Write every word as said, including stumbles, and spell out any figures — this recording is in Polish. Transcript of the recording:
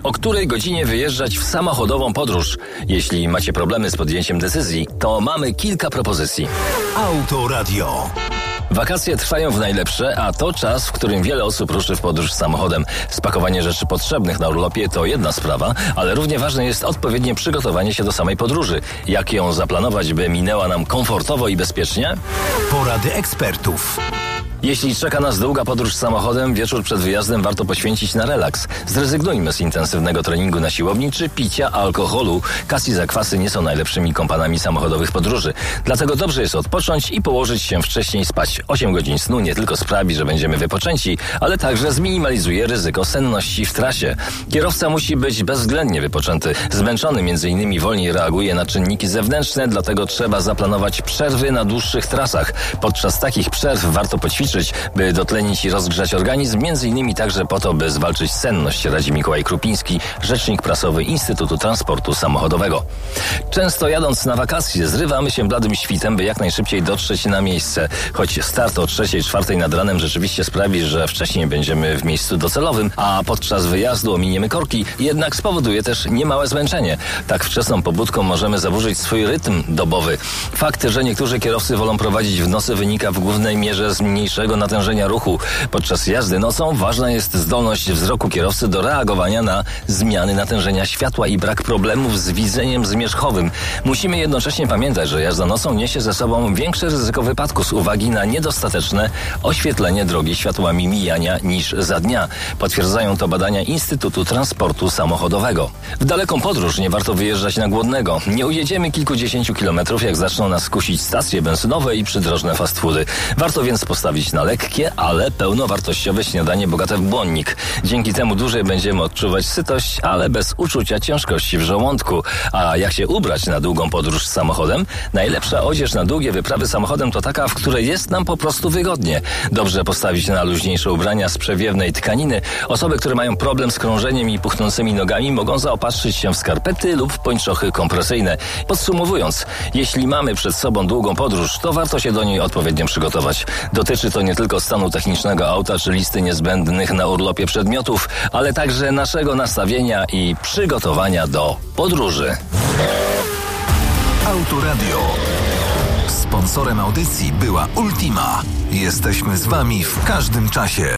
O której godzinie wyjeżdżać w samochodową podróż? Jeśli macie problemy z podjęciem decyzji, to mamy kilka propozycji. Autoradio. Wakacje trwają w najlepsze, a to czas, w którym wiele osób ruszy w podróż samochodem. Spakowanie rzeczy potrzebnych na urlopie to jedna sprawa, ale równie ważne jest odpowiednie przygotowanie się do samej podróży. Jak ją zaplanować, by minęła nam komfortowo i bezpiecznie? Porady ekspertów. Jeśli czeka nas długa podróż samochodem, wieczór przed wyjazdem warto poświęcić na relaks. Zrezygnujmy z intensywnego treningu na siłowni czy picia alkoholu. Kas i zakwasy nie są najlepszymi kompanami samochodowych podróży. Dlatego dobrze jest odpocząć i położyć się wcześniej spać. osiem godzin snu nie tylko sprawi, że będziemy wypoczęci, ale także zminimalizuje ryzyko senności w trasie. Kierowca musi być bezwzględnie wypoczęty. Zmęczony między innymi wolniej reaguje na czynniki zewnętrzne, dlatego trzeba zaplanować przerwy na dłuższych trasach. Podczas takich przerw warto poćwiczyć, by dotlenić i rozgrzać organizm, między innymi także po to, by zwalczyć senność, radzi Mikołaj Krupiński, rzecznik prasowy Instytutu Transportu Samochodowego. Często jadąc na wakacje zrywamy się bladym świtem, by jak najszybciej dotrzeć na miejsce. Choć start o trzeciej, czwartej nad ranem rzeczywiście sprawi, że wcześniej będziemy w miejscu docelowym, a podczas wyjazdu ominiemy korki, jednak spowoduje też niemałe zmęczenie. Tak wczesną pobudką możemy zaburzyć swój rytm dobowy. Fakt, że niektórzy kierowcy wolą prowadzić w nocy, wynika w głównej mierze z mniejszego natężenia ruchu. Podczas jazdy nocą ważna jest zdolność wzroku kierowcy do reagowania na zmiany natężenia światła i brak problemów z widzeniem zmierzchowym. Musimy jednocześnie pamiętać, że jazda nocą niesie ze sobą większe ryzyko wypadku z uwagi na niedostateczne oświetlenie drogi światłami mijania niż za dnia. Potwierdzają to badania Instytutu Transportu Samochodowego. W daleką podróż nie warto wyjeżdżać na głodnego. Nie ujedziemy kilkudziesięciu kilometrów, jak zaczną nas kusić stacje benzynowe i przydrożne fast foody. Warto więc postawić na lekkie, ale pełnowartościowe śniadanie bogate w błonnik. Dzięki temu dłużej będziemy odczuwać sytość, ale bez uczucia ciężkości w żołądku. A jak się ubrać na długą podróż samochodem? Najlepsza odzież na długie wyprawy samochodem to taka, w której jest nam po prostu wygodnie. Dobrze postawić na luźniejsze ubrania z przewiewnej tkaniny. Osoby, które mają problem z krążeniem i puchnącymi nogami, mogą zaopatrzyć się w skarpety lub pończochy kompresyjne. Podsumowując, jeśli mamy przed sobą długą podróż, to warto się do niej odpowiednio przygotować. Dotyczy to nie tylko stanu technicznego auta czy listy niezbędnych na urlopie przedmiotów, ale także naszego nastawienia i przygotowania do podróży. Autoradio. Sponsorem audycji była Ultima. Jesteśmy z Wami w każdym czasie.